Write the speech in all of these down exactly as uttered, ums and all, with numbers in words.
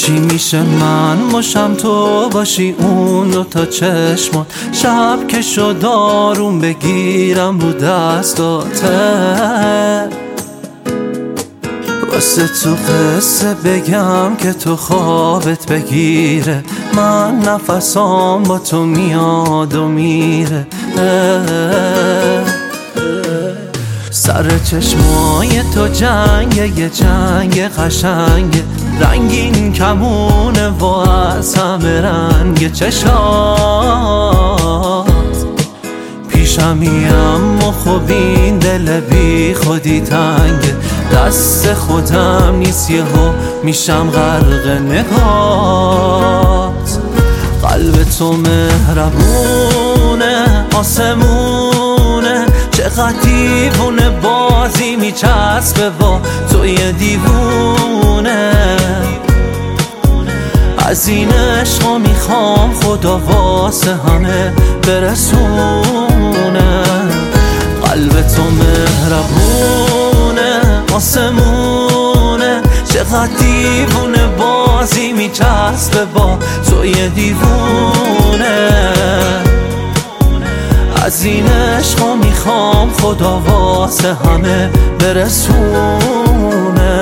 چی میشه من باشم تو باشی اون دو تا چشمات، شب که شد آروم بگیرم رو دستاته، واسه تو قصه بگم که تو خوابت بگیره، من نفسام با تو میاد و میره. سر چشمای تو جنگه، یه جنگ قشنگه، رنگین کمونه و از همه رنگ چشات، پیشمی اما خب این دل بی خودی تنگه، دست خودم نیست یهو میشم غرق نگات. قلب تو مهربونه آسمونه، چقدر دیوونه بازی میچسبه با توی دیوونه، از این عشقا میخوام خدا واسه همه برسونه. قلب تو مهربونه آسمونه، چقدر دیوونه بازی میچسبه با توی دیوونه، از این عشقا میخوام خدا واسه همه برسونه.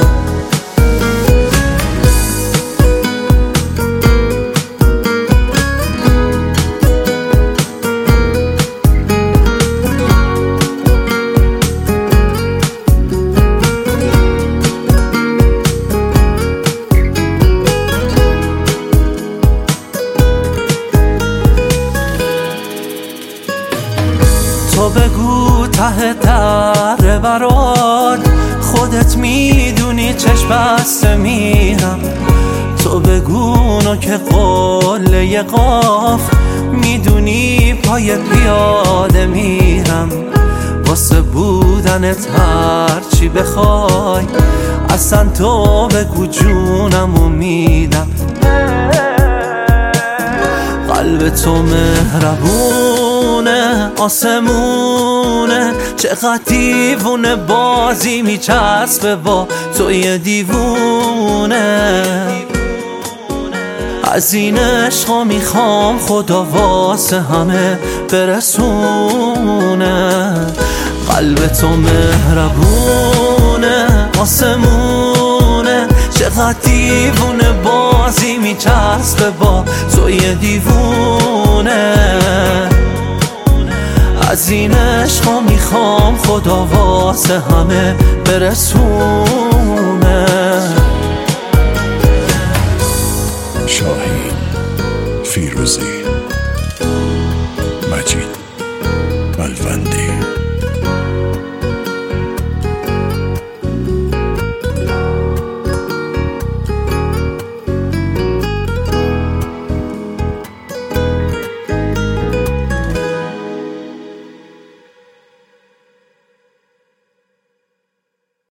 تو بگو ته در برات، خودت میدونی چشم بسته میرم، تو بگو نوک قله قاف، میدونی پای پیاده میرم، واسه بودنت هرچی بخوای، اصلا تو بگو جونمو میدم. قلب تو مهربونه آسمونه، چقدر دیوونه بازی میچسبه با توی دیوونه، از این عشقا میخوام خدا واسه همه برسونه. قلب تو مهربونه آسمونه، چقدر دیوونه بازی میچسبه با توی دیوونه، از این عشقا میخوام خدا واسه همه برسونه. شاهین فیروزی.